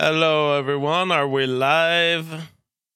Hello, everyone. Are we live?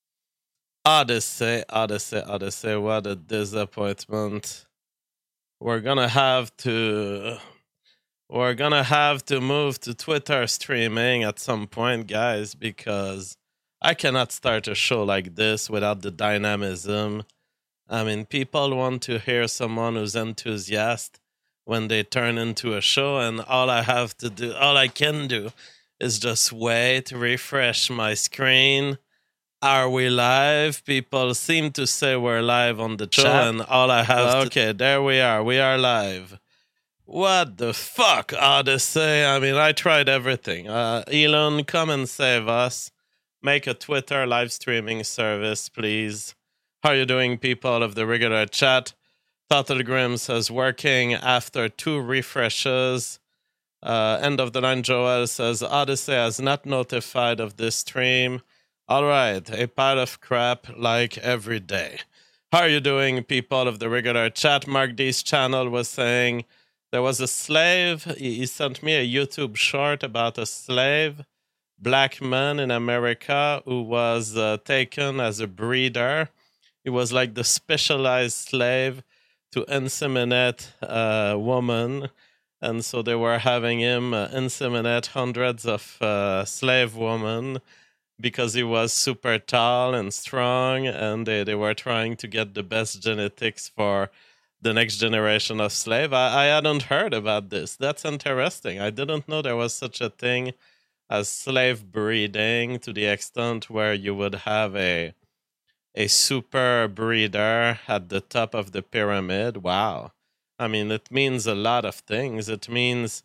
Odyssey. What a disappointment. We're gonna have to. We're gonna have to move to Twitter streaming at some point, guys, because I cannot start a show like this without the dynamism. I mean, people want to hear someone who's enthusiastic when they turn into a show, and all I can do is just wait, refresh my screen. Are we live? People seem to say we're live on the chat, and all I have Okay, there we are. We are live. What the fuck, Odyssey? I mean, I tried everything. Elon, come and save us. Make a Twitter live streaming service, please. How are you doing, people of the regular chat? Total Grim says working after 2 refreshes. End of the line Joel says Odyssey has not notified of this stream. All right, a pile of crap like every day. How are you doing, people of the regular chat? Mark D's channel was saying there was a slave. He sent me a YouTube short about a slave, black man in America who was taken as a breeder. He was like the specialized slave to inseminate a woman. And so they were having him inseminate hundreds of slave women because he was super tall and strong, and they were trying to get the best genetics for the next generation of slave. I hadn't heard about this. That's interesting. I didn't know there was such a thing as slave breeding to the extent where you would have a super breeder at the top of the pyramid. Wow. I mean, it means a lot of things. It means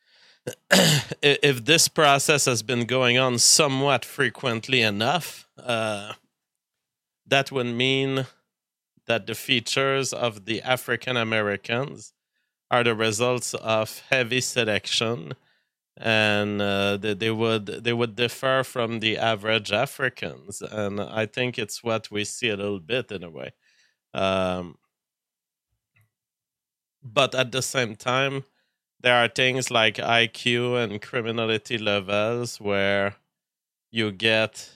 if this process has been going on somewhat frequently enough, that would mean that the features of the African Americans are the results of heavy selection, and they would differ from the average Africans. And I think it's what we see a little bit in a way. But at the same time, there are things like IQ and criminality levels where you get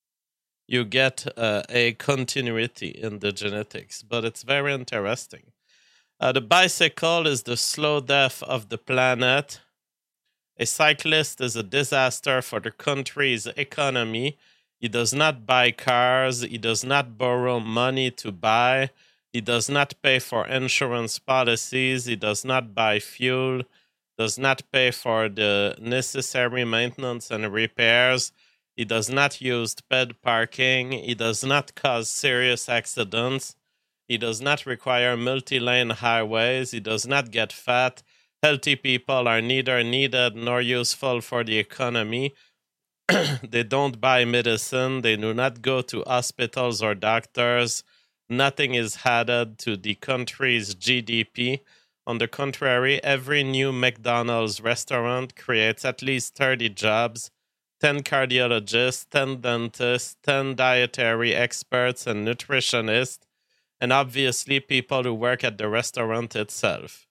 a continuity in the genetics, but it's very interesting. The bicycle is the slow death of the planet. A cyclist is a disaster for the country's economy. He does not buy cars. He does not borrow money to buy. He does not pay for insurance policies. He does not buy fuel, does not pay for the necessary maintenance and repairs. He does not use paid parking. He does not cause serious accidents. He does not require multi-lane highways. He does not get fat. Healthy people are neither needed nor useful for the economy. They don't buy medicine. They do not go to hospitals or doctors. Nothing is added to the country's GDP. On the contrary, every new McDonald's restaurant creates at least 30 jobs, 10 cardiologists, 10 dentists, 10 dietary experts and nutritionists, and obviously people who work at the restaurant itself.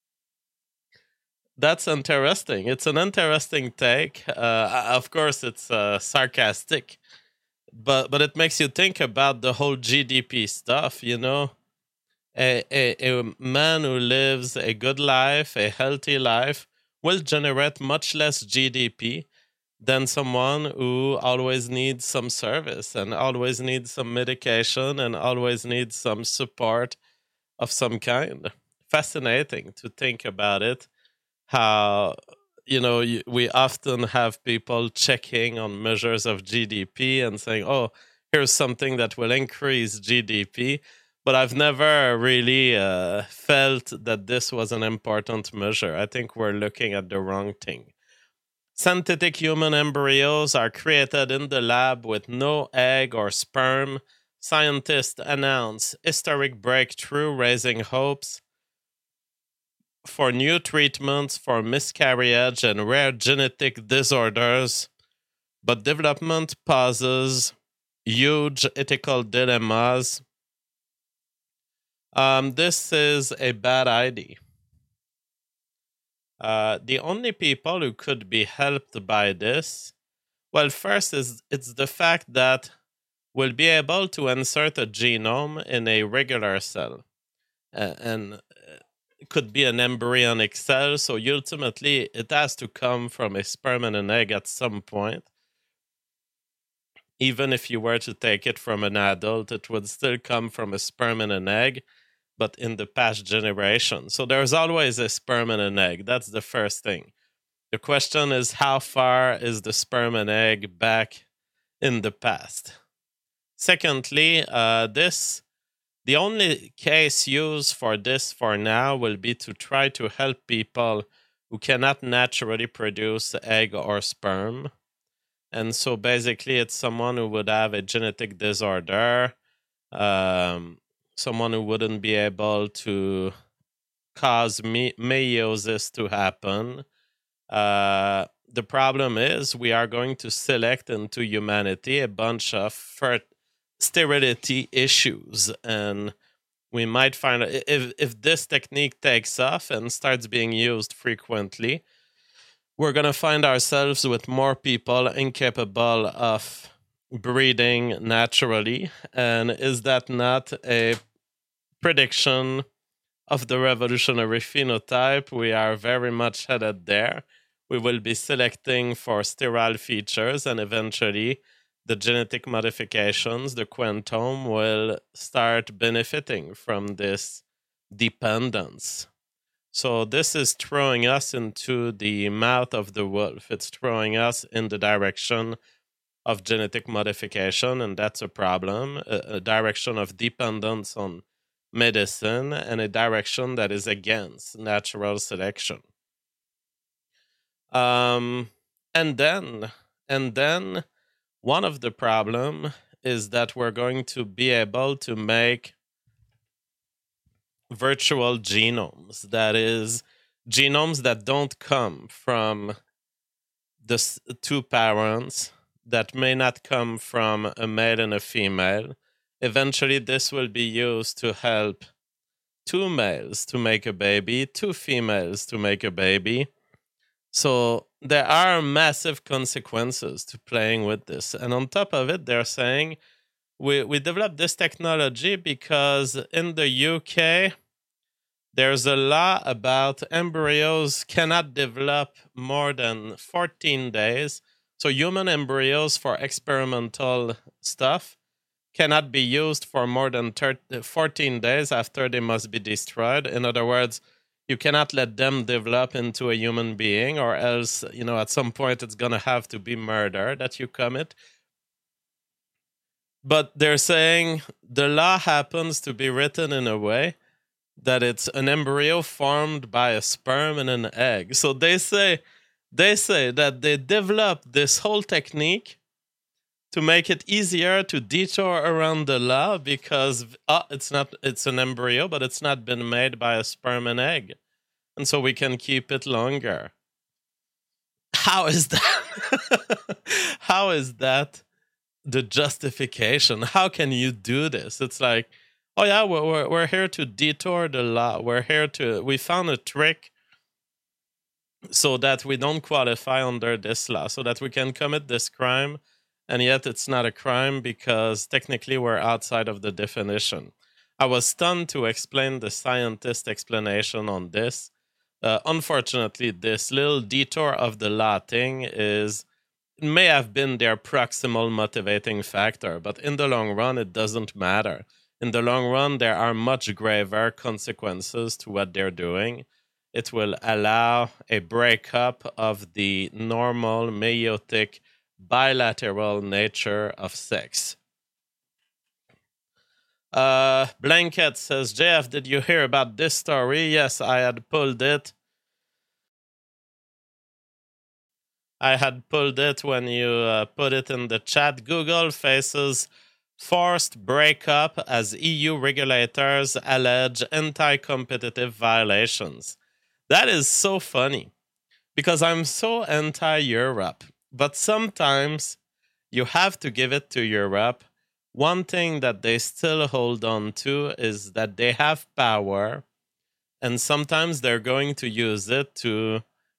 That's interesting. It's an interesting take. Of course, it's sarcastic, but it makes you think about the whole GDP stuff. You know, a man who lives a good life, a healthy life, will generate much less GDP than someone who always needs some service and always needs some medication and always needs some support of some kind. Fascinating to think about it. How we often have people checking on measures of GDP and saying, "Oh, here's something that will increase GDP." But I've never really felt that this was an important measure. I think we're looking at the wrong thing. Synthetic human embryos are created in the lab with no egg or sperm. Scientists announce historic breakthrough, raising hopes for new treatments for miscarriage and rare genetic disorders, but development poses huge ethical dilemmas. This is a bad idea. The only people who could be helped by this Well, first is it's the fact that we'll be able to insert a genome in a regular cell, and it could be an embryonic cell. So ultimately, it has to come from a sperm and an egg at some point. Even if you were to take it from an adult, it would still come from a sperm and an egg, but in the past generation. So there's always a sperm and an egg. That's the first thing. The question is, how far is the sperm and egg back in the past? Secondly, the only case used for this for now will be to try to help people who cannot naturally produce egg or sperm. And so basically, it's someone who would have a genetic disorder, someone who wouldn't be able to cause meiosis to happen. The problem is we are going to select into humanity a bunch of sterility issues, and we might find if this technique takes off and starts being used frequently, we're going to find ourselves with more people incapable of breeding naturally. And is that not a prediction of the revolutionary phenotype? We are very much headed there. We will be selecting for sterile features, and eventually the genetic modifications, the quantome, will start benefiting from this dependence. So this is throwing us into the mouth of the wolf. It's throwing us in the direction of genetic modification, and that's a problem, a direction of dependence on medicine, and a direction that is against natural selection. And then one of the problem is that we're going to be able to make virtual genomes, that is, genomes that don't come from the two parents, that may not come from a male and a female. Eventually, this will be used to help two males to make a baby, two females to make a baby. So there are massive consequences to playing with this. And on top of it, they're saying we developed this technology because in the UK, there's a law about embryos cannot develop more than 14 days. So human embryos for experimental stuff cannot be used for more than 14 days after they must be destroyed. In other words, you cannot let them develop into a human being, or else, at some point it's going to have to be murder that you commit. But they're saying the law happens to be written in a way that it's an embryo formed by a sperm and an egg. So they say that they developed this whole technique to make it easier to detour around the law because it's an embryo, but it's not been made by a sperm and egg. And so we can keep it longer. How is that? How is that the justification? How can you do this? It's like, oh yeah, we're here to detour the law. We found a trick so that we don't qualify under this law, so that we can commit this crime, and yet it's not a crime because technically we're outside of the definition. I was stunned to explain the scientist explanation on this. Unfortunately, this little detour of the law thing may have been their proximal motivating factor, but in the long run, it doesn't matter. In the long run, there are much graver consequences to what they're doing. It will allow a breakup of the normal meiotic bilateral nature of sex. Blanket says, JF, did you hear about this story? Yes, I had pulled it. When you put it in the chat. Google faces forced breakup as EU regulators allege anti-competitive violations. That is so funny because I'm so anti-Europe, but sometimes you have to give it to Europe. One thing that they still hold on to is that they have power, and sometimes they're going to use it to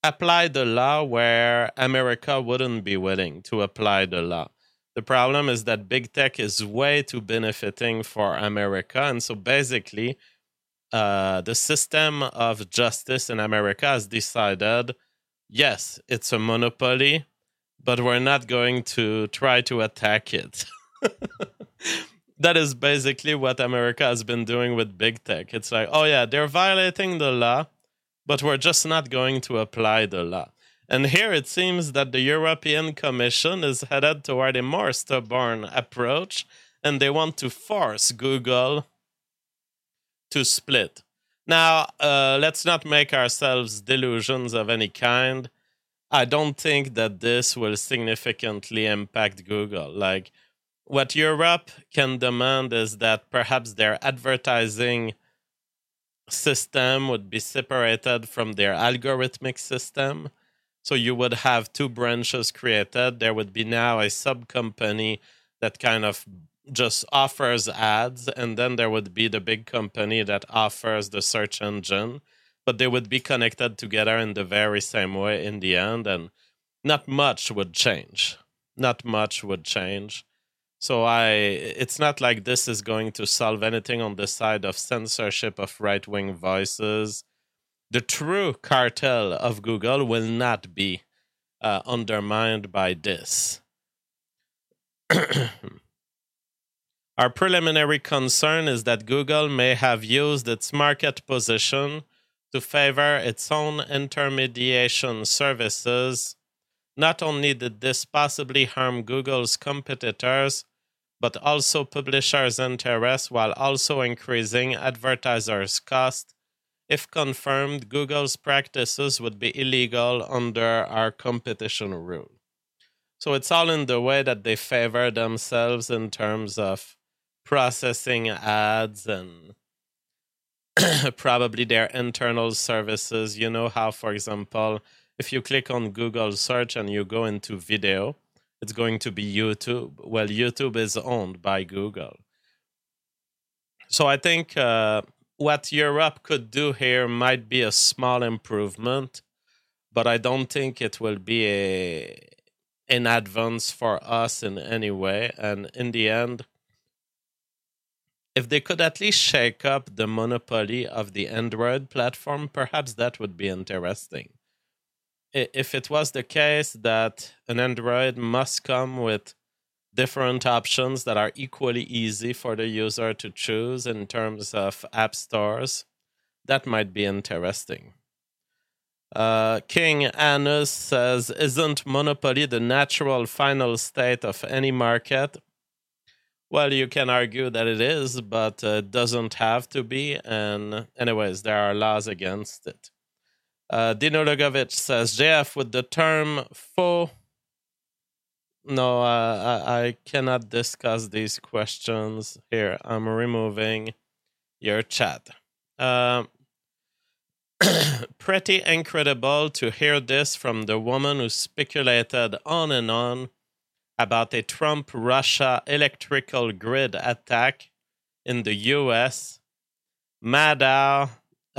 apply the law where America wouldn't be willing to apply the law. The problem is that big tech is way too benefiting for America. And so basically, the system of justice in America has decided, yes, it's a monopoly, but we're not going to try to attack it. That is basically what America has been doing with big tech. It's like, oh yeah, they're violating the law, but we're just not going to apply the law. And here it seems that the European Commission is headed toward a more stubborn approach, and they want to force Google to split. Now, let's not make ourselves delusions of any kind. I don't think that this will significantly impact Google. Like, what Europe can demand is that perhaps their advertising system would be separated from their algorithmic system. So you would have two branches created. There would be now a sub-company that kind of just offers ads, and then there would be the big company that offers the search engine, but they would be connected together in the very same way in the end, and not much would change. Not much would change. So it's not like this is going to solve anything on the side of censorship of right-wing voices. The true cartel of Google will not be undermined by this. Our preliminary concern is that Google may have used its market position to favor its own intermediation services. Not only did this possibly harm Google's competitors, but also publishers' interests while also increasing advertisers' costs. If confirmed, Google's practices would be illegal under our competition rule. So it's all in the way that they favor themselves in terms of processing ads and probably their internal services. You know how, for example, if you click on Google search and you go into video, it's going to be YouTube. Well, YouTube is owned by Google. So I think what Europe could do here might be a small improvement, but I don't think it will be an advance for us in any way. And in the end, if they could at least shake up the monopoly of the Android platform, perhaps that would be interesting. If it was the case that an Android must come with different options that are equally easy for the user to choose in terms of app stores, that might be interesting. King Anus says, isn't monopoly the natural final state of any market? Well, you can argue that it is, but it doesn't have to be. And anyways, there are laws against it. Dino Lugovic says, JF, with the term faux... No, I cannot discuss these questions here. I'm removing your chat. Pretty incredible to hear this from the woman who speculated on and on about a Trump-Russia electrical grid attack in the U.S. Maddow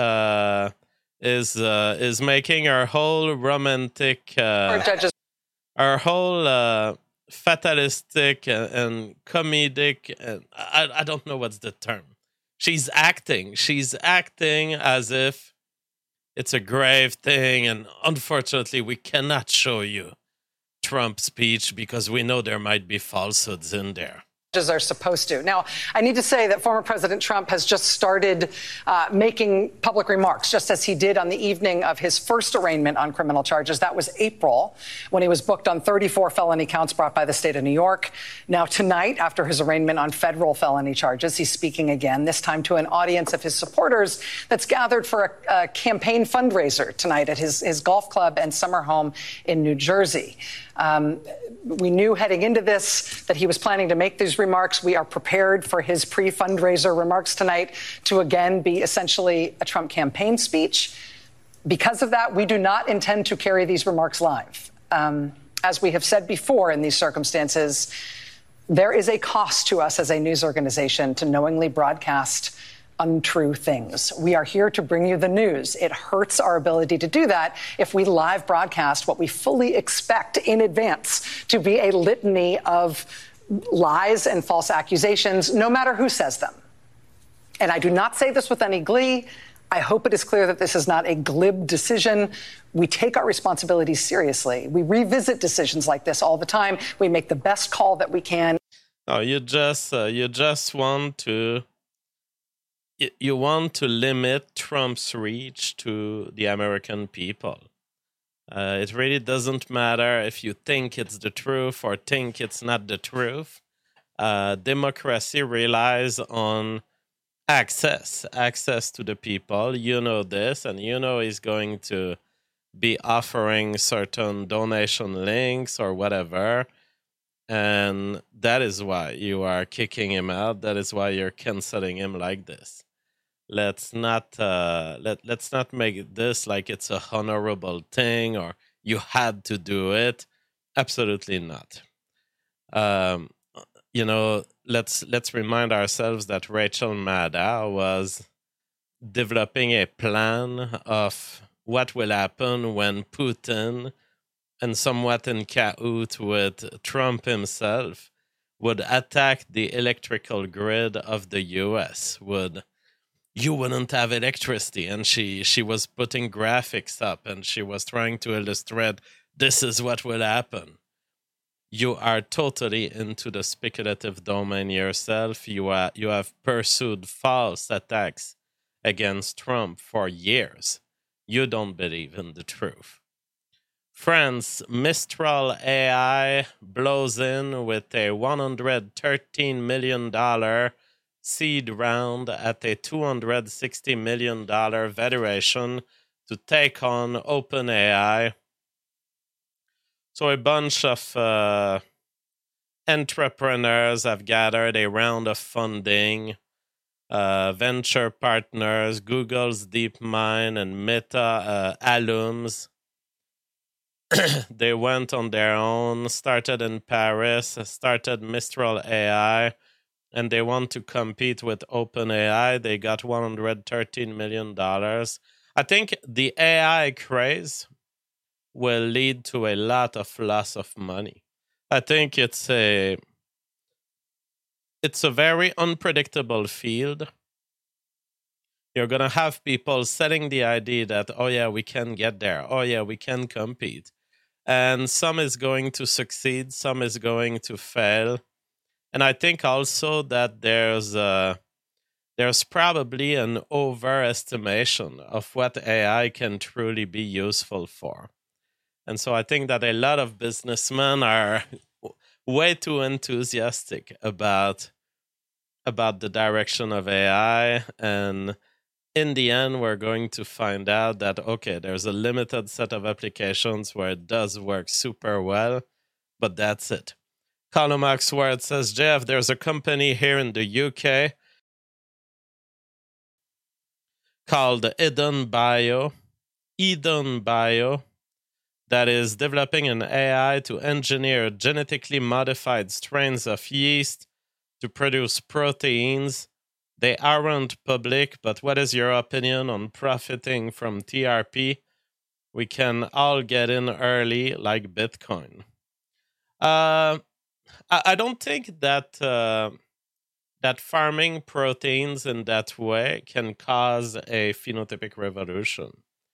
is making her whole romantic, our whole fatalistic and comedic, and I don't know what's the term. She's acting as if it's a grave thing, and unfortunately we cannot show you Trump's speech because we know there might be falsehoods in there. Are supposed to. Now, I need to say that former President Trump has just started making public remarks, just as he did on the evening of his first arraignment on criminal charges. That was April, when he was booked on 34 felony counts brought by the state of New York. Now, tonight, after his arraignment on federal felony charges, he's speaking again, this time to an audience of his supporters that's gathered for a campaign fundraiser tonight at his golf club and summer home in New Jersey. We knew heading into this that he was planning to make these remarks. We are prepared for his pre-fundraiser remarks tonight to again be essentially a Trump campaign speech. Because of that, we do not intend to carry these remarks live. As we have said before in these circumstances, there is a cost to us as a news organization to knowingly broadcast untrue things. We are here to bring you the news. It hurts our ability to do that if we live broadcast what we fully expect in advance to be a litany of lies and false accusations, no matter who says them. And I do not say this with any glee. I hope it is clear that this is not a glib decision. We take our responsibilities seriously. We revisit decisions like this all the time. We make the best call that we can. No, you just want to limit Trump's reach to the American people. It really doesn't matter if you think it's the truth or think it's not the truth. Democracy relies on access to the people. You know this, and you know he's going to be offering certain donation links or whatever. And that is why you are kicking him out. That is why you're canceling him like this. Let's not make this like it's a honorable thing or you had to do it. Absolutely not. Let's remind ourselves that Rachel Maddow was developing a plan of what will happen when Putin, and somewhat in cahoot with Trump himself, would attack the electrical grid of the U.S. You wouldn't have electricity. And she was putting graphics up and she was trying to illustrate this is what will happen. You are totally into the speculative domain yourself. You have pursued false attacks against Trump for years. You don't believe in the truth. France, Mistral AI blows in with a $113 million seed round at a $260 million valuation to take on OpenAI. So a bunch of entrepreneurs have gathered a round of funding. Venture partners, Google's DeepMind and Meta alums. They went on their own, started in Paris, started Mistral AI, and they want to compete with OpenAI. They got $113 million. I think the AI craze will lead to a lot of loss of money. I think it's a very unpredictable field. You're going to have people selling the idea that, oh yeah, we can get there. Oh yeah, we can compete. And some is going to succeed, some is going to fail. And I think also that there's probably an overestimation of what AI can truly be useful for. And so I think that a lot of businessmen are way too enthusiastic about the direction of AI. And in the end, we're going to find out that, okay, there's a limited set of applications where it does work super well, but that's it. Colin Maxwell says, Jeff, there's a company here in the UK called Eden Bio, that is developing an AI to engineer genetically modified strains of yeast to produce proteins. They aren't public, but what is your opinion on profiting from TRP? We can all get in early like Bitcoin. I don't think that that farming proteins in that way can cause a phenotypic revolution.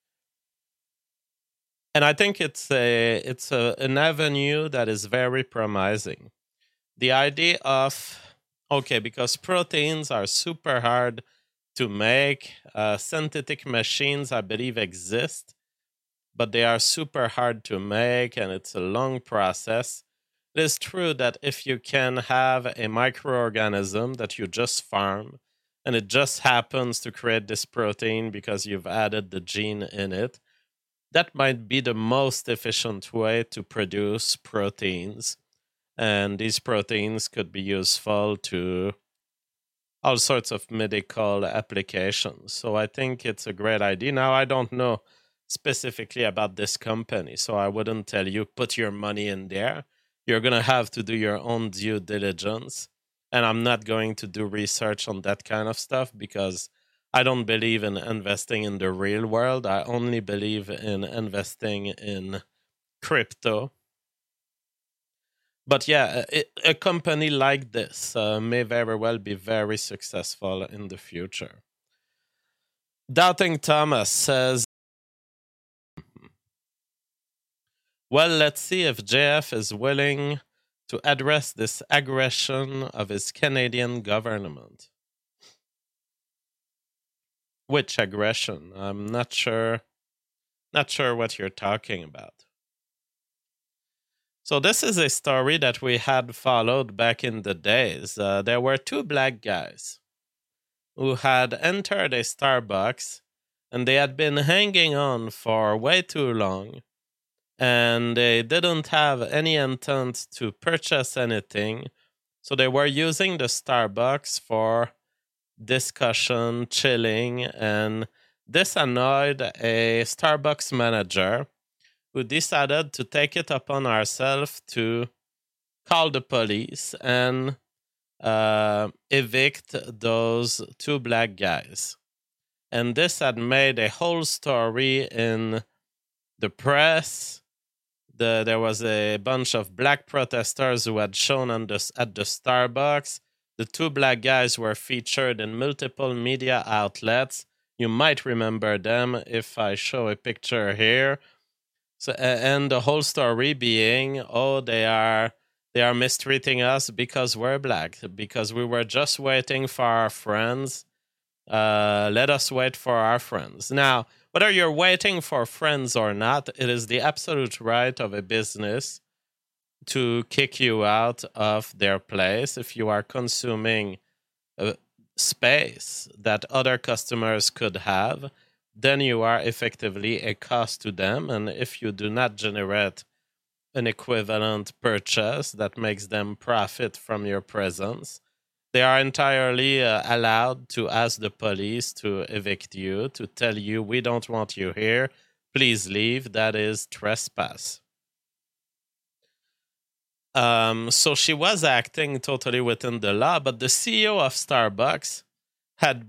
And I think it's an avenue that is very promising. The idea of, okay, because proteins are super hard to make, synthetic machines, I believe, exist, but they are super hard to make, and it's a long process. It is true that if you can have a microorganism that you just farm, and it just happens to create this protein because you've added the gene in it, that might be the most efficient way to produce proteins. And these proteins could be useful to all sorts of medical applications. So I think it's a great idea. Now, I don't know specifically about this company, so I wouldn't tell you put your money in there. You're going to have to do your own due diligence. and I'm not going to do research on that kind of stuff because I don't believe in investing in the real world. I only believe in investing in crypto. But yeah, a company like this may very well be very successful in the future. Doubting Thomas says, well, let's see if JF is willing to address this aggression of his Canadian government. Which aggression? I'm not sure what you're talking about. So this is a story that we had followed back in the days. There were two black guys who had entered a Starbucks, and they had been hanging on for way too long, and they didn't have any intent to purchase anything. So they were using the Starbucks for discussion, chilling, and this annoyed a Starbucks manager who decided to take it upon ourselves to call the police and evict those two black guys. And this had made a whole story in the press. There was a bunch of black protesters who had shown at the Starbucks. The two black guys were featured in multiple media outlets. You might remember them if I show a picture here. So, and the whole story being, oh, they are mistreating us because we're black, because we were just waiting for our friends. Let us wait for our friends. Now, whether you're waiting for friends or not, it is the absolute right of a business to kick you out of their place if you are consuming space that other customers could have. Then you are effectively a cost to them. And if you do not generate an equivalent purchase that makes them profit from your presence, they are entirely allowed to ask the police to evict you, to tell you, we don't want you here, please leave. That is trespass. So she was acting totally within the law, but the CEO of Starbucks had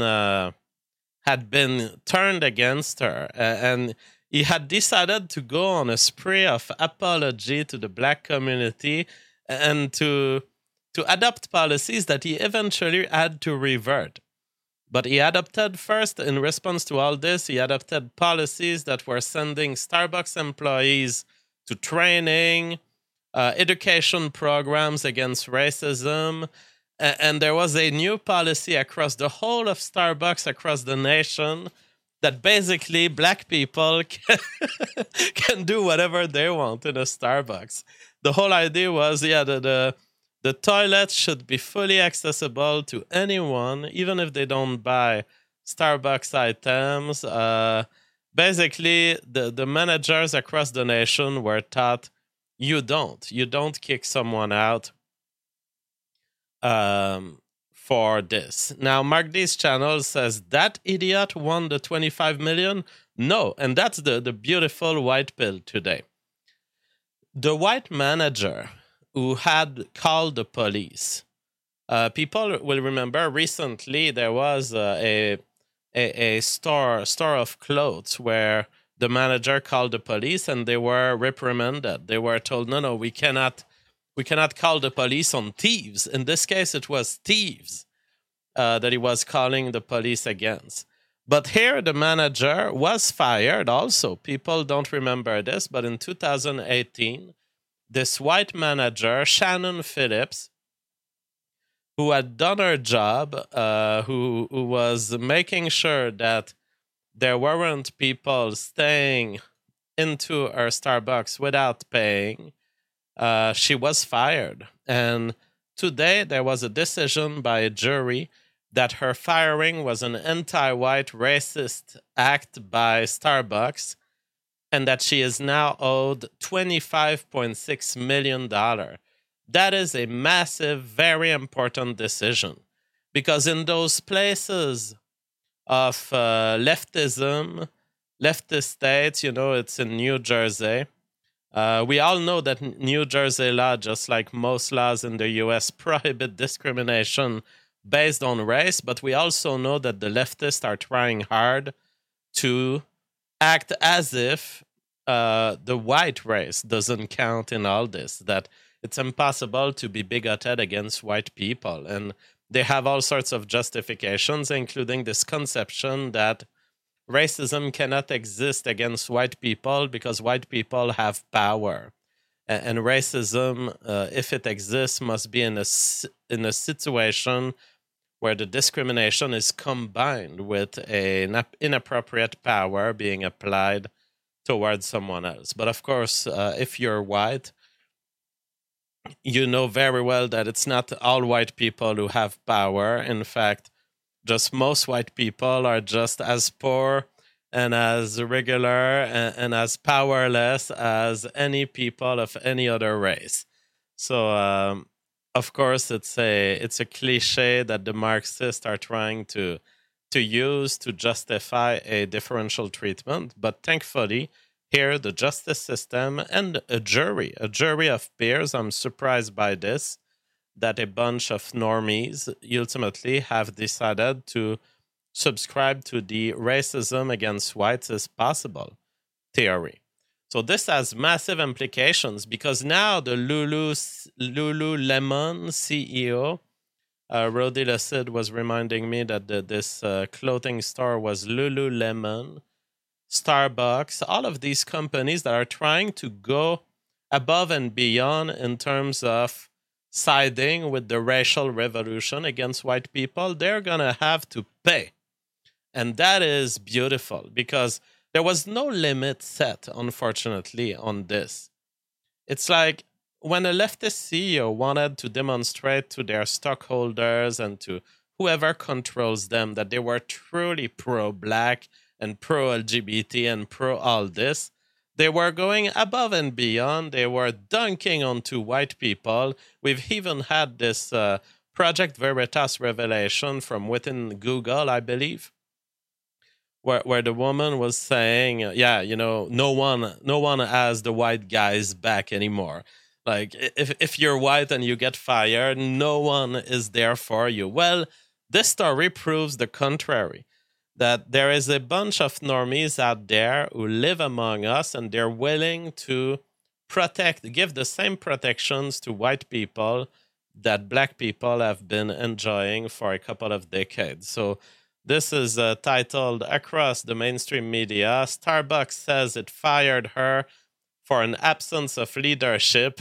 been turned against her, and he had decided to go on a spree of apology to the black community and to adopt policies that he eventually had to revert. But he adopted first, in response to all this, he adopted policies that were sending Starbucks employees to training, education programs against racism, and there was a new policy across the whole of Starbucks across the nation that basically black people can do whatever they want in a Starbucks. The whole idea was, the toilet should be fully accessible to anyone, even if they don't buy Starbucks items. Basically, the managers across the nation were taught, you don't kick someone out for this. Now, Mark D's channel says, that idiot won the 25 million? No, and that's the beautiful white pill today. The white manager who had called the police, people will remember recently there was a store of clothes where the manager called the police and they were reprimanded. They were told, no, we cannot call the police on thieves. In this case, it was thieves that he was calling the police against. But here, the manager was fired also. People don't remember this, but in 2018, this white manager, Shannon Phillips, who had done her job, who was making sure that there weren't people staying into her Starbucks without paying, she was fired. And today there was a decision by a jury that her firing was an anti-white racist act by Starbucks and that she is now owed $25.6 million. That is a massive, very important decision, because in those places of leftist states, it's in New Jersey, We all know that New Jersey law, just like most laws in the US, prohibit discrimination based on race, but we also know that the leftists are trying hard to act as if the white race doesn't count in all this, that it's impossible to be bigoted against white people. And they have all sorts of justifications, including this conception that racism cannot exist against white people because white people have power. And racism, if it exists, must be in a situation where the discrimination is combined with an inappropriate power being applied towards someone else. But of course, if you're white, you know very well that it's not all white people who have power. In fact, just most white people are just as poor and as regular and as powerless as any people of any other race. So, of course, it's a cliche that the Marxists are trying to use to justify a differential treatment. But thankfully, here the justice system and a jury of peers, I'm surprised by this, that a bunch of normies ultimately have decided to subscribe to the racism against whites is possible theory. So this has massive implications because now the Lululemon CEO, Rodi Lassid was reminding me that this clothing store was Lululemon, Starbucks, all of these companies that are trying to go above and beyond in terms of siding with the racial revolution against white people, they're going to have to pay. And that is beautiful because there was no limit set, unfortunately, on this. It's like when a leftist CEO wanted to demonstrate to their stockholders and to whoever controls them that they were truly pro-black and pro-LGBT and pro-all this, they were going above and beyond. They were dunking onto white people. We've even had this Project Veritas revelation from within Google, I believe, where the woman was saying, no one has the white guys back anymore. Like, if you're white and you get fired, no one is there for you. Well, this story proves the contrary, that there is a bunch of normies out there who live among us and they're willing to give the same protections to white people that black people have been enjoying for a couple of decades. So this is titled Across the Mainstream Media. Starbucks says it fired her for an absence of leadership.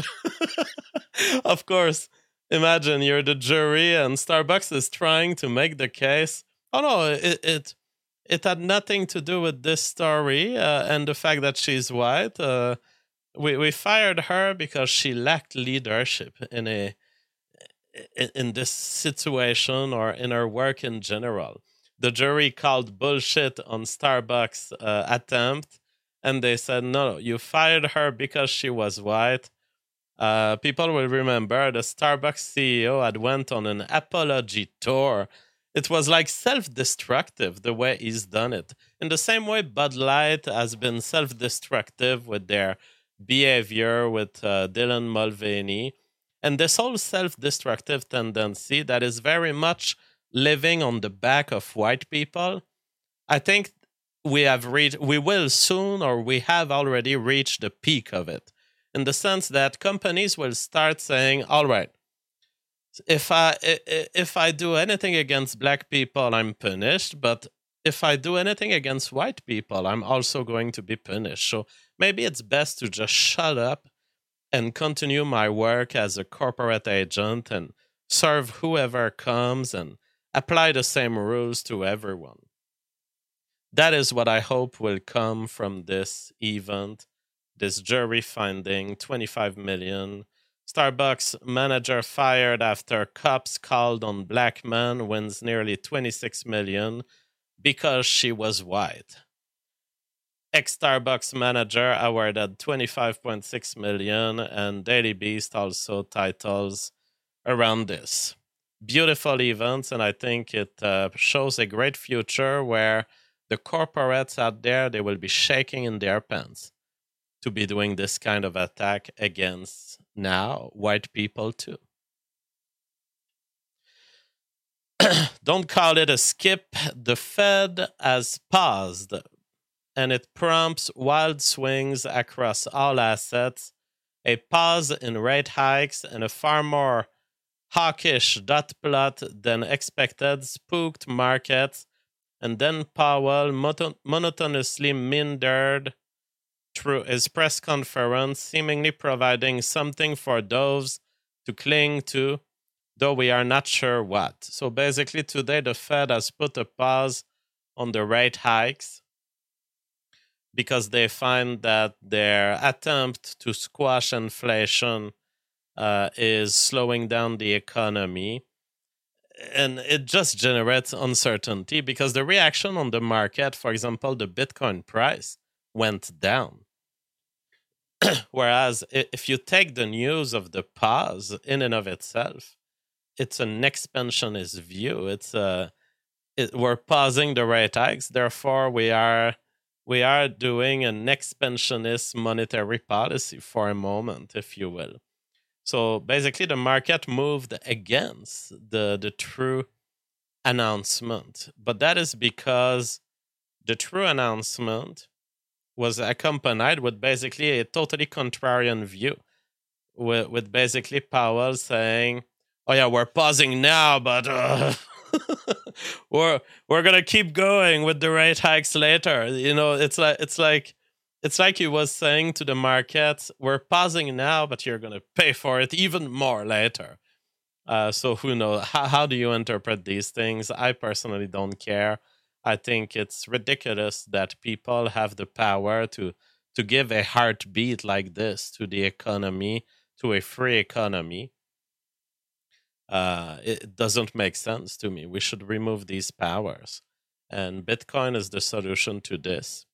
Of course, imagine you're the jury and Starbucks is trying to make the case. Oh no, it had nothing to do with this story and the fact that she's white. We fired her because she lacked leadership in this situation or in her work in general. The jury called bullshit on Starbucks' attempt, and they said, no, you fired her because she was white. People will remember the Starbucks CEO had went on an apology tour. It was like self-destructive the way he's done it. In the same way Bud Light has been self-destructive with their behavior with Dylan Mulvaney. And this whole self-destructive tendency that is very much living on the back of white people, I think we will soon, or we have already reached the peak of it, in the sense that companies will start saying, all right, if I do anything against black people, I'm punished, but if I do anything against white people, I'm also going to be punished. So maybe it's best to just shut up and continue my work as a corporate agent and serve whoever comes and apply the same rules to everyone. That is what I hope will come from this event, this jury finding $25 million. Starbucks manager fired after cops called on black man wins nearly $26 million because she was white. Ex-Starbucks manager awarded $25.6 million, and Daily Beast also titles around this. Beautiful events, and I think it shows a great future where the corporates out there, they will be shaking in their pants. to be doing this kind of attack against now white people too. Don't call it a skip. The Fed has paused, and it prompts wild swings across all assets, a pause in rate hikes, and a far more hawkish dot plot than expected spooked markets, and then Powell monotonously meandered through his press conference, seemingly providing something for those to cling to, though we are not sure what. So basically today the Fed has put a pause on the rate hikes because they find that their attempt to squash inflation is slowing down the economy. And it just generates uncertainty because the reaction on the market, for example, the Bitcoin price went down. Whereas if you take the news of the pause in and of itself, it's an expansionist view. We're pausing the rate hikes, therefore we are doing an expansionist monetary policy for a moment, if you will. So basically, the market moved against the true announcement, but that is because the true announcement was accompanied with basically a totally contrarian view, with basically Powell saying, "Oh yeah, we're pausing now, but we're gonna keep going with the rate hikes later." You know, it's like he was saying to the markets, "We're pausing now, but you're gonna pay for it even more later." So who knows? How do you interpret these things? I personally don't care. I think it's ridiculous that people have the power to give a heartbeat like this to the economy, to a free economy. It doesn't make sense to me. We should remove these powers. And Bitcoin is the solution to this.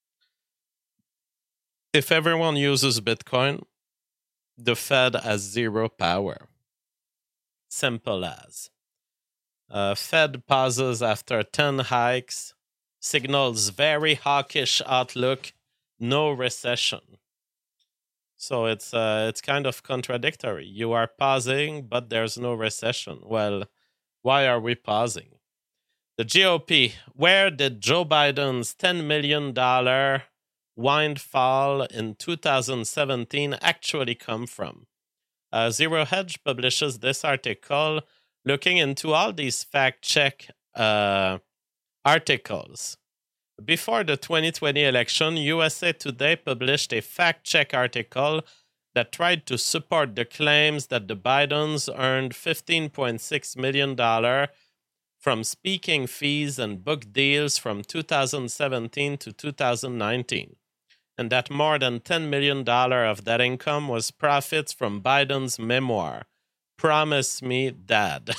If everyone uses Bitcoin, the Fed has zero power. Simple as. Fed pauses after 10 hikes, signals very hawkish outlook, no recession. So it's kind of contradictory. You are pausing, but there's no recession. Well, why are we pausing? The GOP, where did Joe Biden's $10 million windfall in 2017 actually come from? Zero Hedge publishes this article looking into all these fact-check articles. Before the 2020 election, USA Today published a fact-check article that tried to support the claims that the Bidens earned $15.6 million from speaking fees and book deals from 2017 to 2019, and that more than $10 million of that income was profits from Biden's memoir, Promise Me Dad.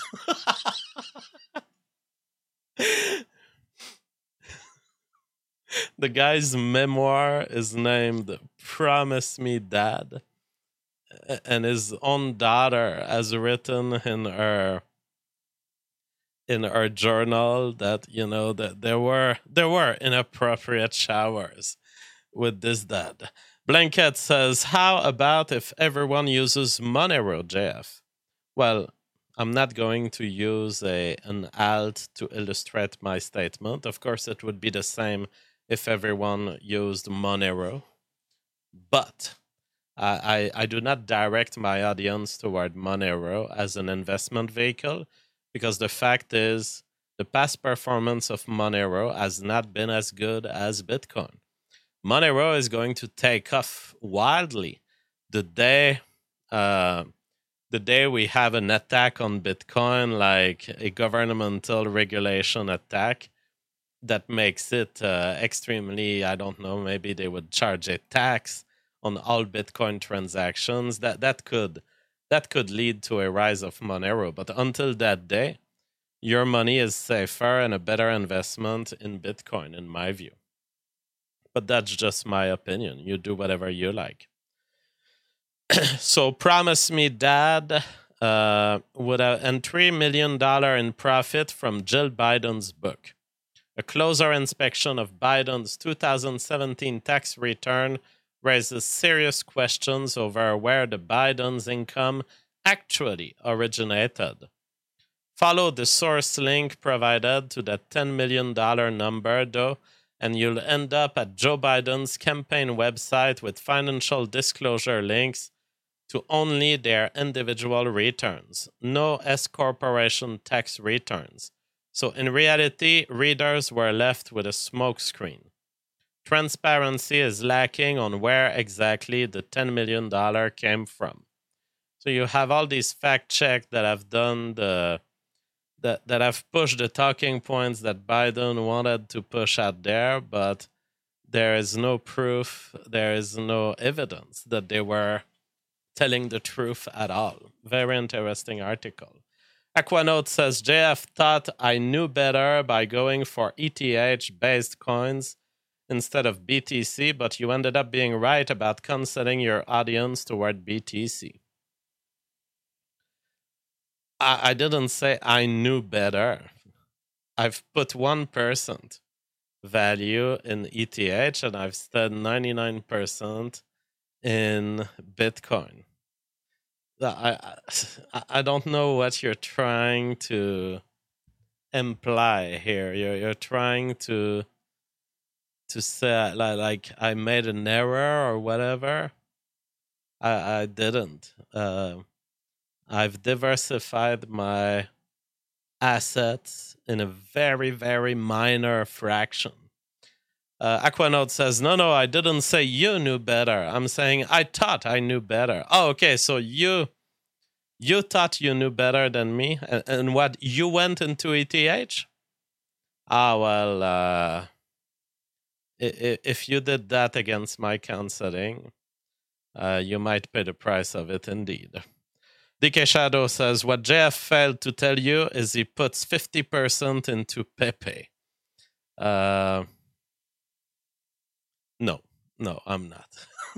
The guy's memoir is named Promise Me Dad, and his own daughter has written in her journal that, you know, that there were inappropriate showers with this dad. Blanket says, how about if everyone uses Monero, JF? Well, I'm not going to use an alt to illustrate my statement. Of course, it would be the same if everyone used Monero. But I do not direct my audience toward Monero as an investment vehicle, because the fact is the past performance of Monero has not been as good as Bitcoin. Monero is going to take off wildly the day we have an attack on Bitcoin, like a governmental regulation attack that makes it extremely, I don't know, maybe they would charge a tax on all Bitcoin transactions. That could lead to a rise of Monero. But until that day, your money is safer and a better investment in Bitcoin, in my view. But that's just my opinion. You do whatever you like. So Promise Me Dad would have and $3 million in profit from Jill Biden's book. A closer inspection of Biden's 2017 tax return raises serious questions over where the Biden's income actually originated. Follow the source link provided to that $10 million number, though, and you'll end up at Joe Biden's campaign website with financial disclosure links to only their individual returns, no S-corporation tax returns. So in reality, readers were left with a smokescreen. Transparency is lacking on where exactly the $10 million came from. So you have all these fact checks that have done that have pushed the talking points that Biden wanted to push out there, but there is no proof, there is no evidence that they were telling the truth at all. Very interesting article. Aquanote says, JF thought I knew better by going for ETH-based coins instead of BTC, but you ended up being right about canceling your audience toward BTC. I didn't say I knew better. I've put 1% value in ETH and I've said 99% in Bitcoin. I don't know what you're trying to imply here. You're trying to say like I made an error or whatever. I didn't. I've diversified my assets in a very, very minor fraction. Aquanote says, no, I didn't say you knew better. I'm saying I thought I knew better. Oh, okay, so you thought you knew better than me? And what, you went into ETH? Well, if you did that against my counseling, you might pay the price of it indeed. DK Shadow says, what JF failed to tell you is he puts 50% into Pepe. No, I'm not.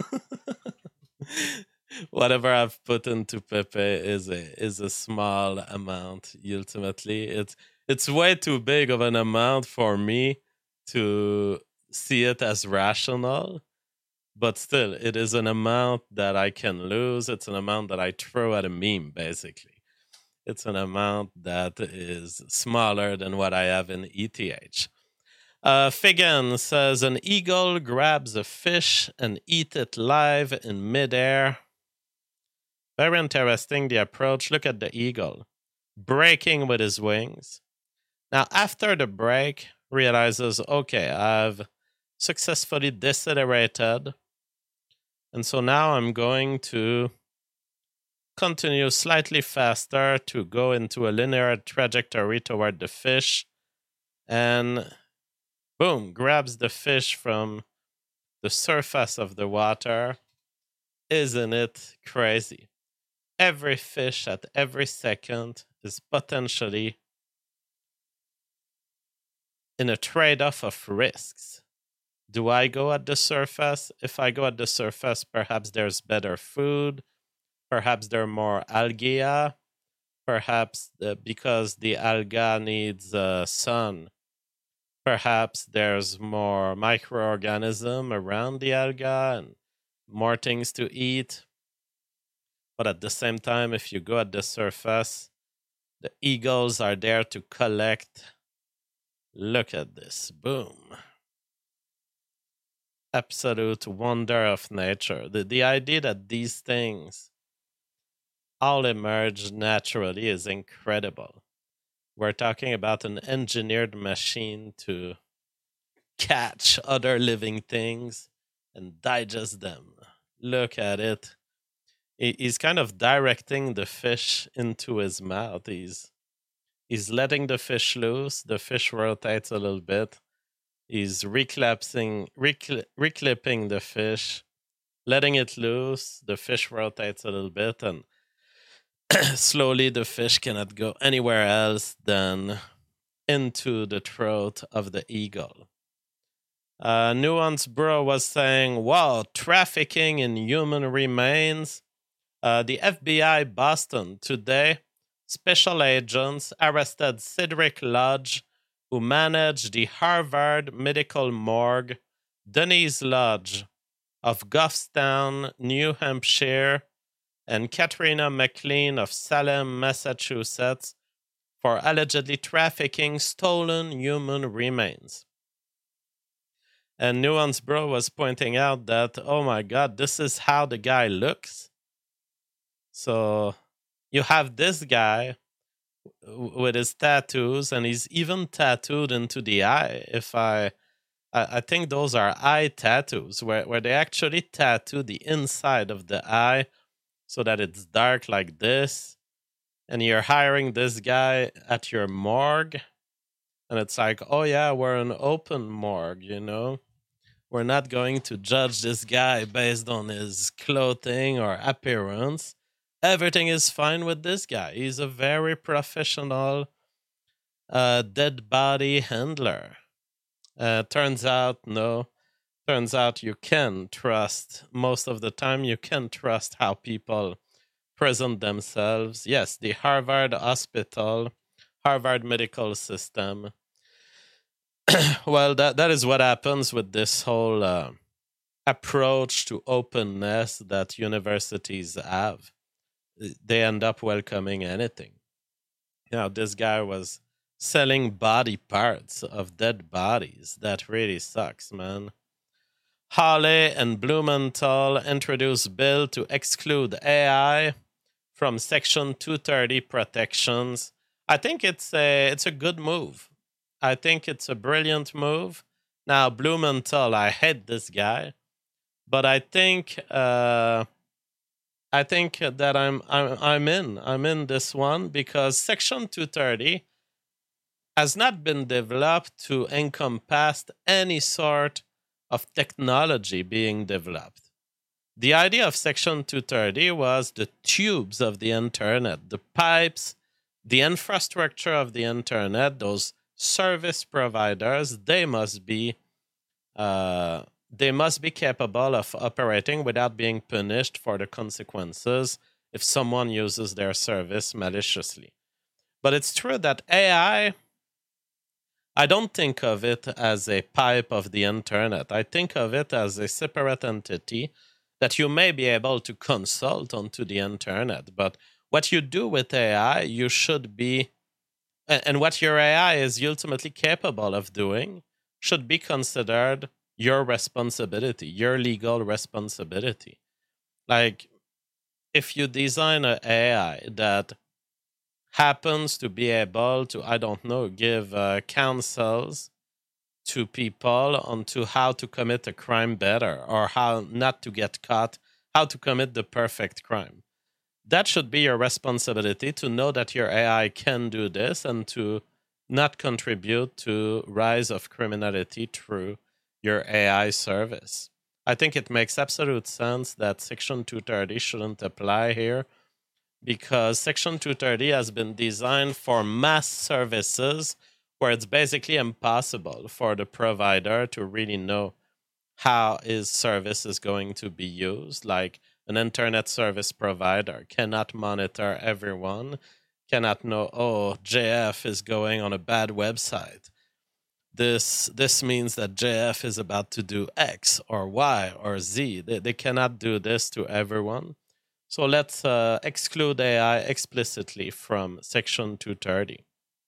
Whatever I've put into Pepe is a small amount. Ultimately, it's way too big of an amount for me to see it as rational. But still, it is an amount that I can lose. It's an amount that I throw at a meme, basically. It's an amount that is smaller than what I have in ETH. Figan says, an eagle grabs a fish and eats it live in midair. Very interesting, the approach. Look at the eagle. Breaking with his wings. Now, after the break, realizes, okay, I've successfully decelerated. And so now I'm going to continue slightly faster to go into a linear trajectory toward the fish. And boom, grabs the fish from the surface of the water. Isn't it crazy? Every fish at every second is potentially in a trade-off of risks. Do I go at the surface? If I go at the surface, perhaps there's better food. Perhaps there are more algae. Perhaps because the alga needs sun. Perhaps there's more microorganism around the alga and more things to eat. But at the same time, if you go at the surface, the eagles are there to collect. Look at this. Boom. Absolute wonder of nature. The idea that these things all emerge naturally is incredible. We're talking about an engineered machine to catch other living things and digest them. Look at it. He's kind of directing the fish into his mouth. He's letting the fish loose. The fish rotates a little bit. He's reclipping the fish, letting it loose. The fish rotates a little bit, and slowly the fish cannot go anywhere else than into the throat of the eagle. Nuance Bro was saying, wow, trafficking in human remains. The FBI Boston today, special agents arrested Cedric Lodge, who managed the Harvard Medical Morgue. Denise Lodge of Goffstown, New Hampshire, and Katrina McLean of Salem, Massachusetts, for allegedly trafficking stolen human remains. And Nuance Bro was pointing out that, oh my God, this is how the guy looks. So you have this guy with his tattoos, and he's even tattooed into the eye. If I think those are eye tattoos, where they actually tattoo the inside of the eye so that it's dark like this. And you're hiring this guy at your morgue. And it's like, oh yeah, we're an open morgue, you know? We're not going to judge this guy based on his clothing or appearance. Everything is fine with this guy. He's a very professional dead body handler. Turns out, no. Turns out you can trust, most of the time, you can trust how people present themselves. Yes, the Harvard Hospital, Harvard Medical System. Well, that is what happens with this whole approach to openness that universities have. They end up welcoming anything. You know, this guy was selling body parts of dead bodies. That really sucks, man. Hawley and Blumenthal introduced bill to exclude AI from Section 230 protections. I think it's a good move. I think it's a brilliant move. Now, Blumenthal, I hate this guy, but I think that I'm in this one because Section 230 has not been developed to encompass any sort of technology being developed. The idea of Section 230 was the tubes of the internet, the pipes, the infrastructure of the internet, those service providers, they must be capable of operating without being punished for the consequences if someone uses their service maliciously. But it's true that AI, I don't think of it as a pipe of the internet. I think of it as a separate entity that you may be able to consult onto the internet. But what you do with AI, you should be, and what your AI is ultimately capable of doing, should be considered your responsibility, your legal responsibility. Like, if you design an AI that happens to be able to, I don't know, give counsels to people onto how to commit a crime better or how not to get caught, how to commit the perfect crime. That should be your responsibility to know that your AI can do this and to not contribute to rise of criminality through your AI service. I think it makes absolute sense that Section 230 shouldn't apply here because Section 230 has been designed for mass services where it's basically impossible for the provider to really know how his service is going to be used. Like an internet service provider cannot monitor everyone, cannot know, oh, JF is going on a bad website. This means that JF is about to do X or Y or Z. They cannot do this to everyone. So let's exclude AI explicitly from Section 230.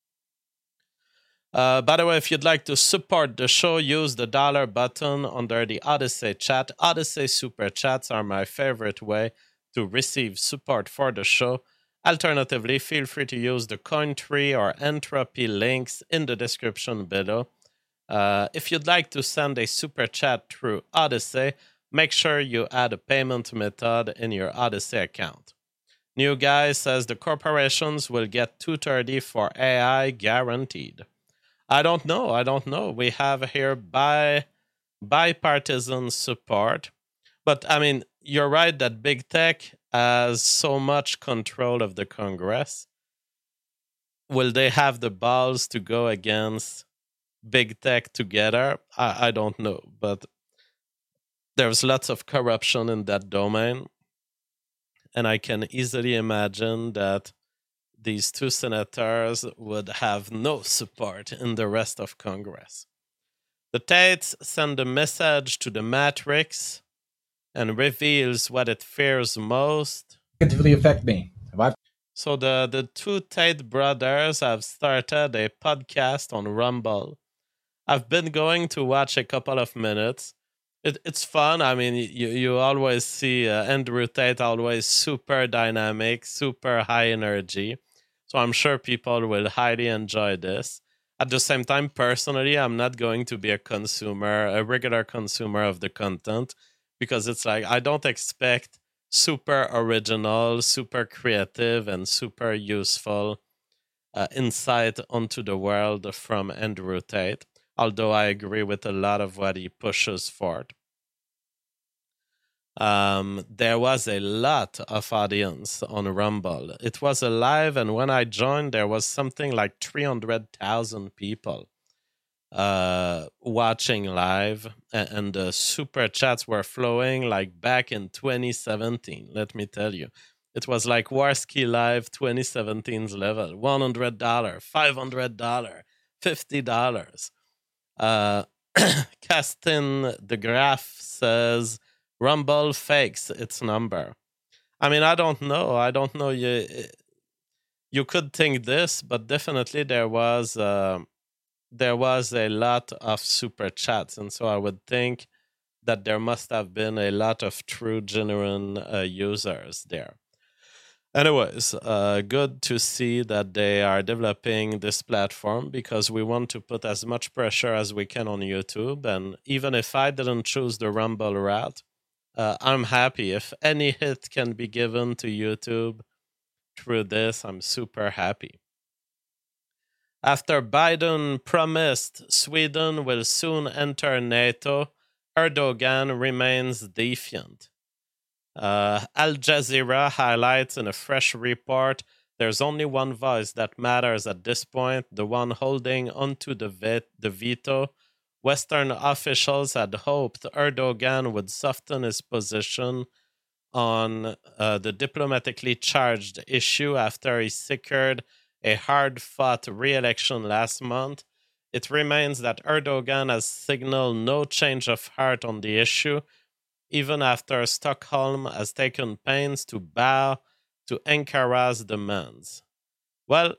By the way, if you'd like to support the show, use the $, button under the Odyssey chat. Odyssey super chats are my favorite way to receive support for the show. Alternatively, feel free to use the Cointree or Entropy links in the description below. If you'd like to send a super chat through Odyssey, make sure you add a payment method in your Odyssey account. New Guy says the corporations will get 230 for AI guaranteed. I don't know. We have here bipartisan support. But, I mean, you're right that big tech has so much control of the Congress. Will they have the balls to go against big tech together? I don't know. But there's lots of corruption in that domain. And I can easily imagine that these two senators would have no support in the rest of Congress. The Tates send a message to the Matrix and reveals what it fears most. Negatively affect me. So the two Tate brothers have started a podcast on Rumble. I've been going to watch a couple of minutes. It's fun. I mean, you always see Andrew Tate always super dynamic, super high energy. So I'm sure people will highly enjoy this. At the same time, personally, I'm not going to be a regular consumer of the content, because it's like I don't expect super original, super creative, and super useful insight onto the world from Andrew Tate, although I agree with a lot of what he pushes forward. There was a lot of audience on Rumble. It was alive, and when I joined, there was something like 300,000 people watching live, and the super chats were flowing like back in 2017. Let me tell you, it was like Warski Live 2017's level: $100, $500, $50. Castin the Graph says Rumble fakes its number. I mean, I don't know. You could think this, but definitely there was a lot of super chats, and so I would think that there must have been a lot of true, genuine users there. Anyways, good to see that they are developing this platform, because we want to put as much pressure as we can on YouTube. And even if I didn't choose the Rumble route, I'm happy. If any hit can be given to YouTube through this, I'm super happy. After Biden promised Sweden will soon enter NATO, Erdogan remains defiant. Al Jazeera highlights in a fresh report there's only one voice that matters at this point, the one holding onto the veto. Western officials had hoped Erdogan would soften his position on the diplomatically charged issue after he secured a hard-fought re-election last month. It remains that Erdogan has signaled no change of heart on the issue, even after Stockholm has taken pains to bow to Ankara's demands. Well,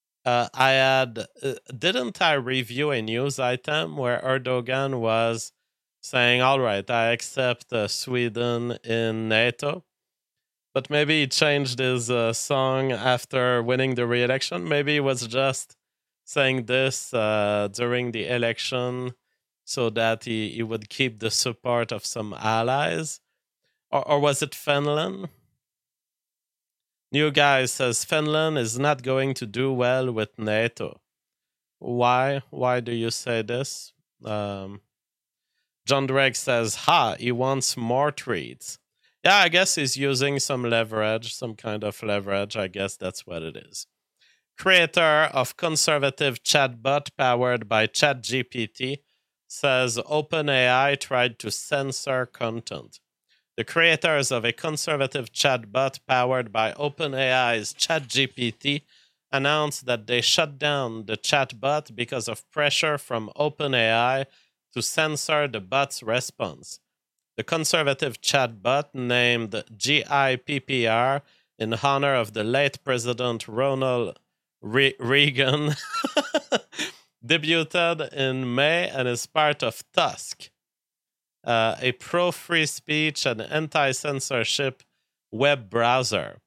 didn't I review a news item where Erdogan was saying, all right, I accept Sweden in NATO? But maybe he changed his song after winning the re-election. Maybe he was just saying this during the election so that he would keep the support of some allies. Or was it Finland? New Guy says Finland is not going to do well with NATO. Why? Why do you say this? John Drake says, he wants more treats. Yeah, I guess he's using some leverage, some kind of leverage. I guess that's what it is. Creator of conservative chatbot powered by ChatGPT says OpenAI tried to censor content. The creators of a conservative chatbot powered by OpenAI's ChatGPT announced that they shut down the chatbot because of pressure from OpenAI to censor the bot's response. The conservative chatbot, named GIPPR in honor of the late President Ronald Reagan, debuted in May and is part of Tusk, a pro-free speech and anti-censorship web browser.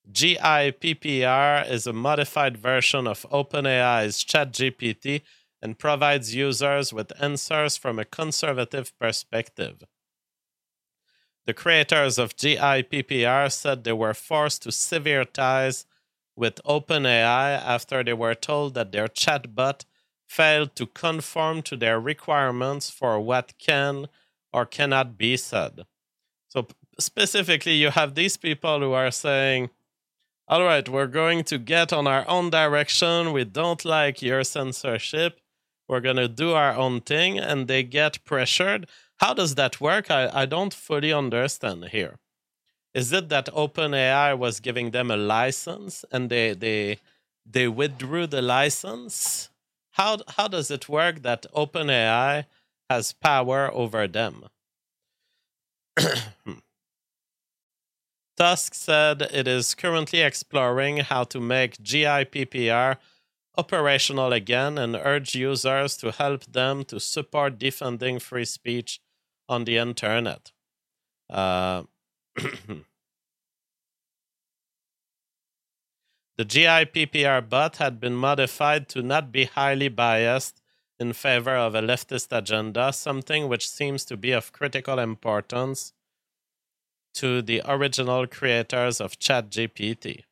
GIPPR is a modified version of OpenAI's ChatGPT and provides users with answers from a conservative perspective. The creators of GIPPR said they were forced to sever ties with OpenAI after they were told that their chatbot failed to conform to their requirements for what can or cannot be said. So specifically, you have these people who are saying, all right, we're going to get on our own direction. We don't like your censorship. We're going to do our own thing, and they get pressured. How does that work? I don't fully understand here. Is it that OpenAI was giving them a license and they withdrew the license? How does it work that OpenAI has power over them? Tusk said it is currently exploring how to make GIPPR operational again and urge users to help them to support defending free speech on the internet. The GIPPR bot had been modified to not be highly biased in favor of a leftist agenda, something which seems to be of critical importance to the original creators of ChatGPT.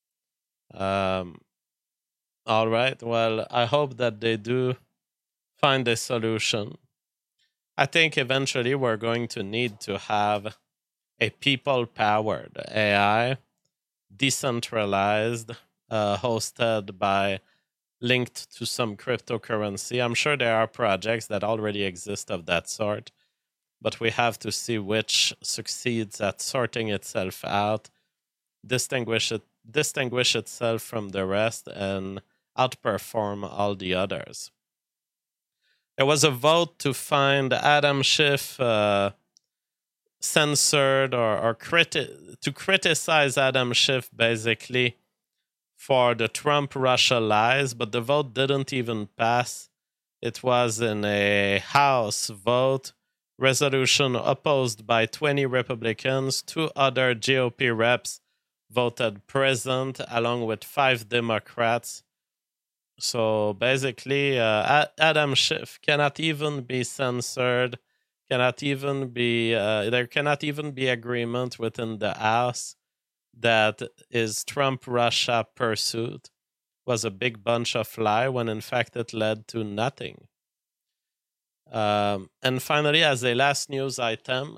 All right, well, I hope that they do find a solution. I think eventually we're going to need to have a people-powered AI, decentralized, hosted by, linked to some cryptocurrency. I'm sure there are projects that already exist of that sort, but we have to see which succeeds at sorting itself out, distinguish itself from the rest, and outperform all the others. There was a vote to find Adam Schiff censored or to criticize Adam Schiff basically for the Trump-Russia lies, but the vote didn't even pass. It was in a House vote resolution opposed by 20 Republicans. 2 other GOP reps voted present, along with 5 Democrats. So basically, Adam Schiff cannot even be censored, there cannot even be agreement within the House that his Trump-Russia pursuit was a big bunch of lie, when in fact it led to nothing. And finally, as a last news item,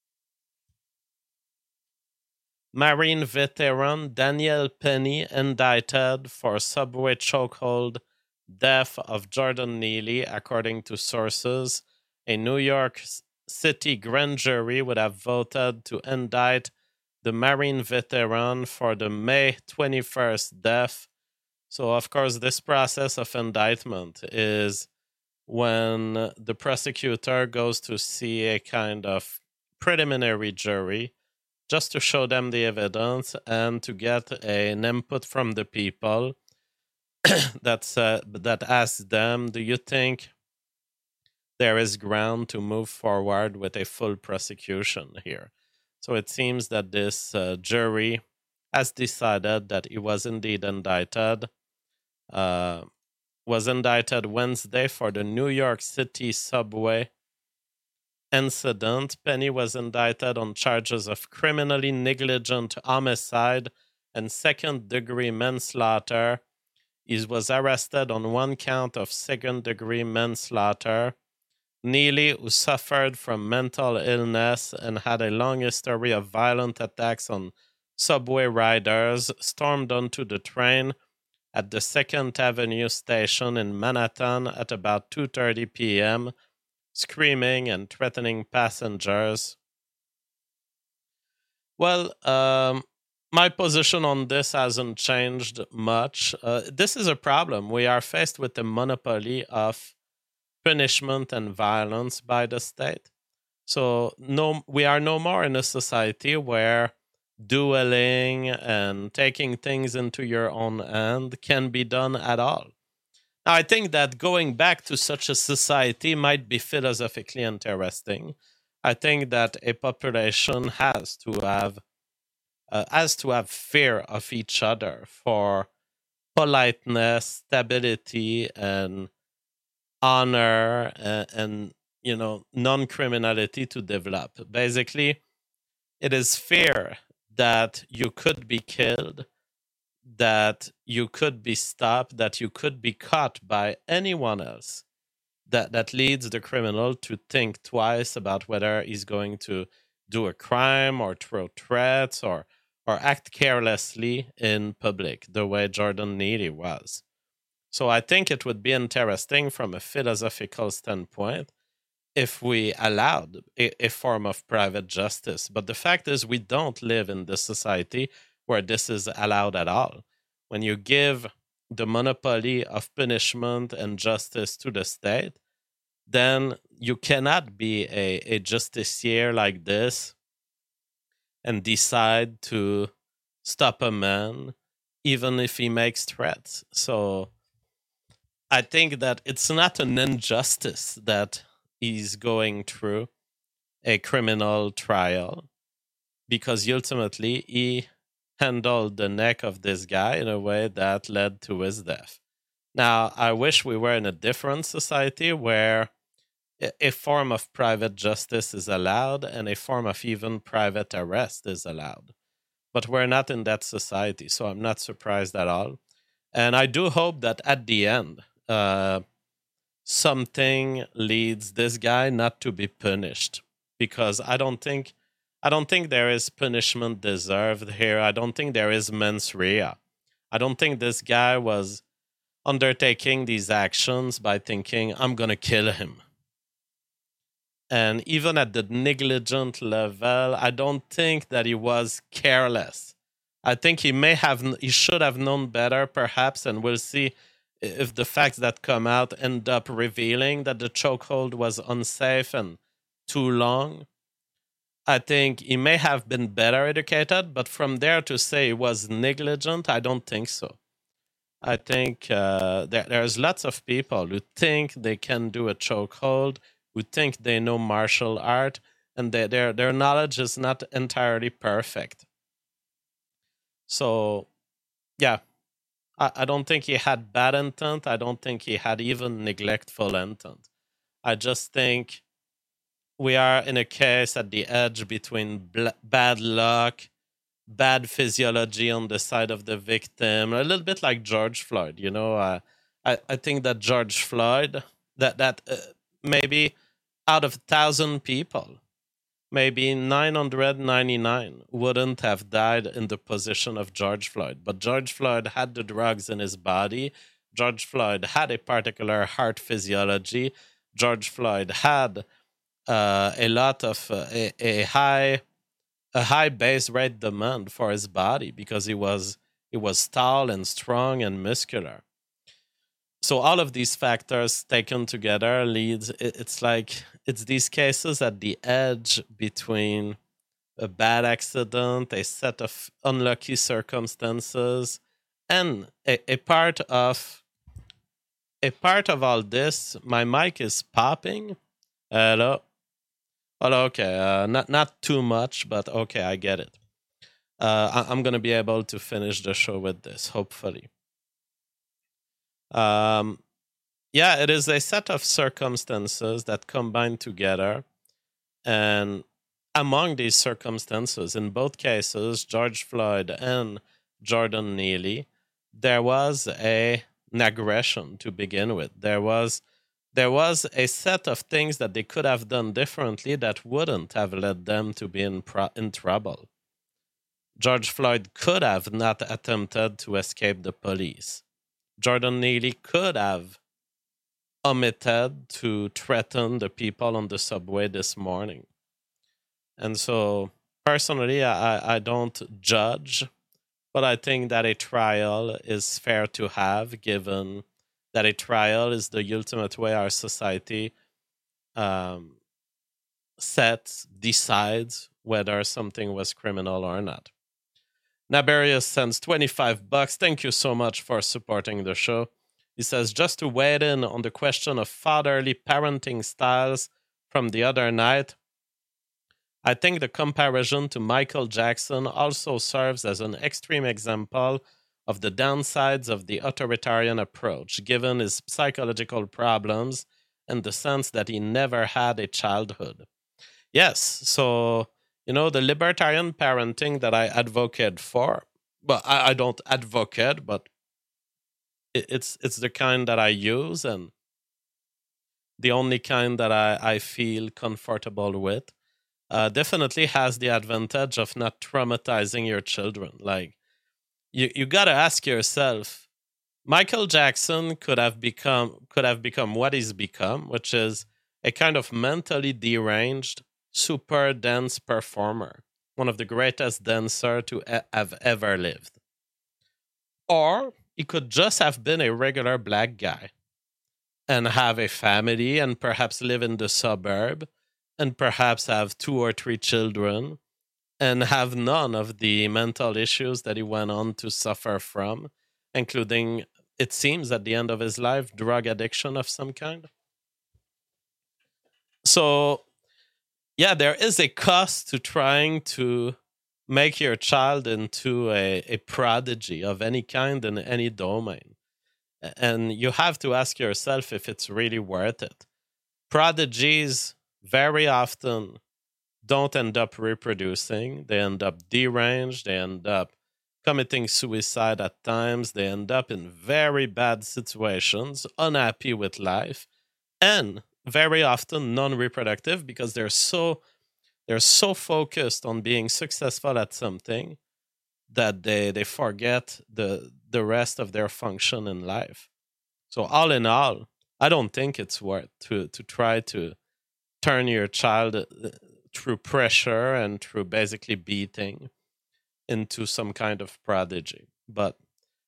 Marine veteran Daniel Penny indicted for subway chokehold death of Jordan Neely, according to sources. A New York City grand jury would have voted to indict the Marine veteran for the May 21st death. So, of course, this process of indictment is when the prosecutor goes to see a kind of preliminary jury just to show them the evidence and to get an input from the people that asks them, do you think there is ground to move forward with a full prosecution here? So it seems that this jury has decided that he was indeed indicted. Was indicted Wednesday for the New York City subway incident. Penny was indicted on charges of criminally negligent homicide and second-degree manslaughter. He was arrested on 1 count of second-degree manslaughter. Neely, who suffered from mental illness and had a long history of violent attacks on subway riders, stormed onto the train at the 2nd Avenue station in Manhattan at about 2:30 p.m., screaming and threatening passengers. Well, my position on this hasn't changed much. This is a problem. We are faced with the monopoly of punishment and violence by the state. So we are no more in a society where dueling and taking things into your own hand can be done at all. Now, I think that going back to such a society might be philosophically interesting. I think that a population has to have fear of each other for politeness, stability, and honor, and non-criminality to develop. Basically, it is fear that you could be killed, that you could be stopped, that you could be caught by anyone else, that leads the criminal to think twice about whether he's going to do a crime or throw threats or act carelessly in public, the way Jordan Neely was. So I think it would be interesting from a philosophical standpoint if we allowed a form of private justice. But the fact is, we don't live in this society where this is allowed at all. When you give the monopoly of punishment and justice to the state, then you cannot be a justicier like this and decide to stop a man even if he makes threats. So I think that it's not an injustice that he's going through a criminal trial, because ultimately he handled the neck of this guy in a way that led to his death. Now, I wish we were in a different society where a form of private justice is allowed and a form of even private arrest is allowed. But we're not in that society, so I'm not surprised at all. And I do hope that at the end, something leads this guy not to be punished, because I don't think there is punishment deserved here. I don't think there is mens rea. I don't think this guy was undertaking these actions by thinking, I'm going to kill him. And even at the negligent level, I don't think that he was careless. I think he should have known better, perhaps, and we'll see if the facts that come out end up revealing that the chokehold was unsafe and too long. I think he may have been better educated, but from there to say he was negligent, I don't think so. I think there's lots of people who think they can do a chokehold, who think they know martial art, and their knowledge is not entirely perfect. So, yeah, I don't think he had bad intent. I don't think he had even neglectful intent. I just think we are in a case at the edge between bad luck, bad physiology on the side of the victim, a little bit like George Floyd. You know, I think that George Floyd, that maybe out of 1,000 people, maybe 999 wouldn't have died in the position of George Floyd. But George Floyd had the drugs in his body. George Floyd had a particular heart physiology. George Floyd had a lot of a high base rate demand for his body, because he was tall and strong and muscular. So all of these factors taken together leads. It's these cases at the edge between a bad accident, a set of unlucky circumstances, and a part of all this. My mic is popping. Hello. Oh, okay. Not too much, but okay, I get it. I'm gonna be able to finish the show with this, hopefully. Yeah, it is a set of circumstances that combine together, and among these circumstances, in both cases, George Floyd and Jordan Neely, there was an aggression to begin with. There was a set of things that they could have done differently that wouldn't have led them to be in trouble. George Floyd could have not attempted to escape the police. Jordan Neely could have omitted to threaten the people on the subway this morning. And so, personally, I don't judge, but I think that a trial is fair to have, given that a trial is the ultimate way our society decides whether something was criminal or not. Naberius sends $25. Thank you so much for supporting the show. He says, just to weigh in on the question of fatherly parenting styles from the other night, I think the comparison to Michael Jackson also serves as an extreme example of the downsides of the authoritarian approach, given his psychological problems and the sense that he never had a childhood. Yes, so, you know, the libertarian parenting that I advocate for, well, I don't advocate, but it's the kind that I use, and the only kind that I feel comfortable with, definitely has the advantage of not traumatizing your children. Like, you gotta ask yourself, Michael Jackson could have become what he's become, which is a kind of mentally deranged, super dense performer, one of the greatest dancers to have ever lived. Or he could just have been a regular black guy. and have a family and perhaps live in the suburb and perhaps have 2 or 3 children and have none of the mental issues that he went on to suffer from, including, it seems at the end of his life, drug addiction of some kind. So, yeah, there is a cost to trying to make your child into a prodigy of any kind in any domain. And you have to ask yourself if it's really worth it. Prodigies very often don't end up reproducing. They end up deranged. They end up committing suicide at times. They end up in very bad situations, unhappy with life, and very often non-reproductive because they're so focused on being successful at something that they forget the rest of their function in life. So all in all, I don't think it's worth to try to turn your child through pressure and through basically beating into some kind of prodigy. But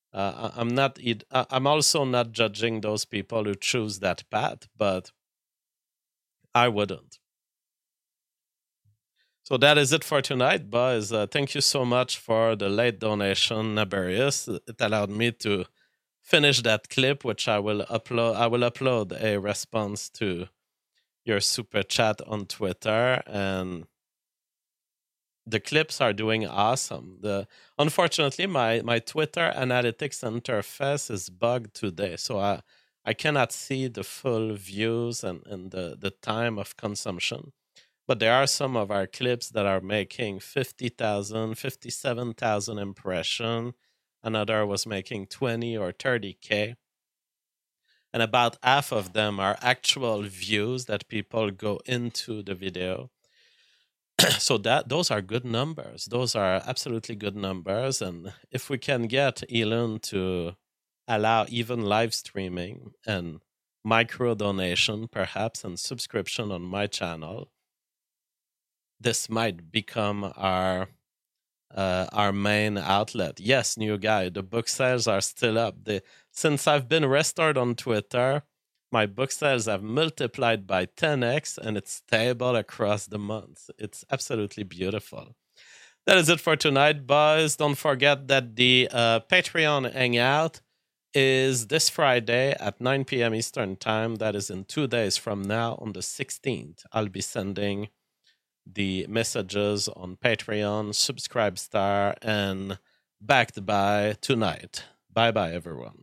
I'm also not judging those people who choose that path, but I wouldn't. So that is it for tonight, boys. Thank you so much for the late donation, Naberius. It allowed me to finish that clip, which I will upload. I will upload a response to your super chat on Twitter, and the clips are doing awesome. Unfortunately, my Twitter analytics interface is bugged today, so I cannot see the full views and the time of consumption. But there are some of our clips that are making 50,000, 57,000 impressions. Another was making 20 or 30K. And about half of them are actual views that people go into the video. So those are good numbers. Those are absolutely good numbers. And if we can get Elon to allow even live streaming and micro donation, perhaps, and subscription on my channel, this might become our main outlet. Yes, new guy, the book sales are still up. Since I've been restored on Twitter, my book sales have multiplied by 10x, and it's stable across the months. It's absolutely beautiful. That is it for tonight, boys. Don't forget that the Patreon Hangout is this Friday at 9 p.m. Eastern Time. That is in 2 days from now, on the 16th. I'll be sending the messages on Patreon, Subscribestar, and backed by tonight. Bye-bye, everyone.